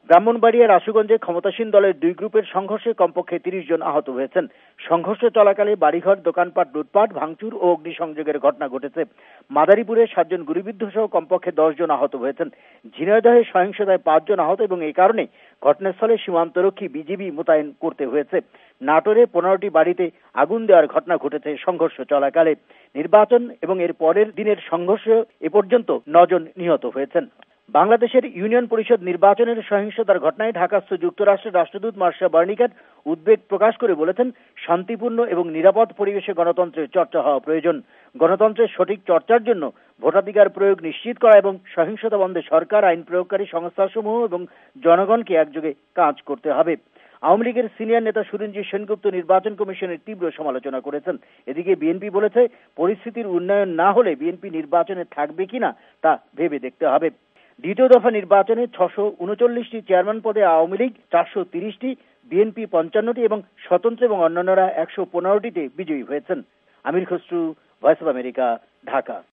ব্রাহ্মণবাড়িয়ার আশুগঞ্জে ক্ষমতাসীন দলের দুই গ্রুপের সংঘর্ষে কমপক্ষে ৩০ জন আহত হয়েছেন। সংঘর্ষ চলাকালে বাড়িঘর, দোকানপাট লুটপাট, ভাঙচুর ও অগ্নিসংযোগের ঘটনা ঘটেছে। মাদারীপুরে 7 জন গুলিবিদ্ধ সহ কমপক্ষে 10 জন আহত হয়েছেন। ঝিনাইদহে সহিংসতায় 5 জন আহত এবং এই কারণে ঘটনাস্থলে সীমান্তরক্ষী বিজিবি মোতায়েন করতে হয়েছে। নাটোরে 15টি বাড়িতে আগুন দেওয়ার ঘটনা ঘটেছে সংঘর্ষ চলাকালে। নির্বাচন এবং এর পরের দিনের সংঘর্ষে এ পর্যন্ত 9 জন নিহত হয়েছেন। বাংলাদেশের ইউনিয়ন পরিষদ নির্বাচনের সহিংসতার ঘটনায় ঢাকাস্থ যুক্তরাষ্ট্রের রাষ্ট্রদূত মার্শা বার্নিকাট উদ্বেগ প্রকাশ করে বলেছেন, শান্তিপূর্ণ এবং নিরাপদ পরিবেশে গণতন্ত্রের চর্চা হওয়া প্রয়োজন। গণতন্ত্রের সঠিক চর্চার জন্য ভোটাধিকার প্রয়োগ নিশ্চিত করা এবং সহিংসতা বন্ধে সরকার, আইন প্রয়োগকারী সংস্থাসমূহ এবং জনগণকে একযোগে কাজ করতে হবে। আওয়ামী লীগের সিনিয়র নেতা সুরঞ্জিত সেনগুপ্ত নির্বাচন কমিশনের তীব্র সমালোচনা করেছেন। এদিকে বিএনপি বলেছে, পরিস্থিতির উন্নয়ন না হলে বিএনপি নির্বাচনে থাকবে কিনা তা ভেবে দেখতে হবে। দ্বিতীয় দফা নির্বাচনে 639টি চেয়ারম্যান পদে আওয়ামী লীগ 430টি, বিএনপি 55টি এবং স্বতন্ত্র এবং অন্যান্যরা 115টিতে বিজয়ী হয়েছেন। Amir Khasru, voice of America, Dhaka.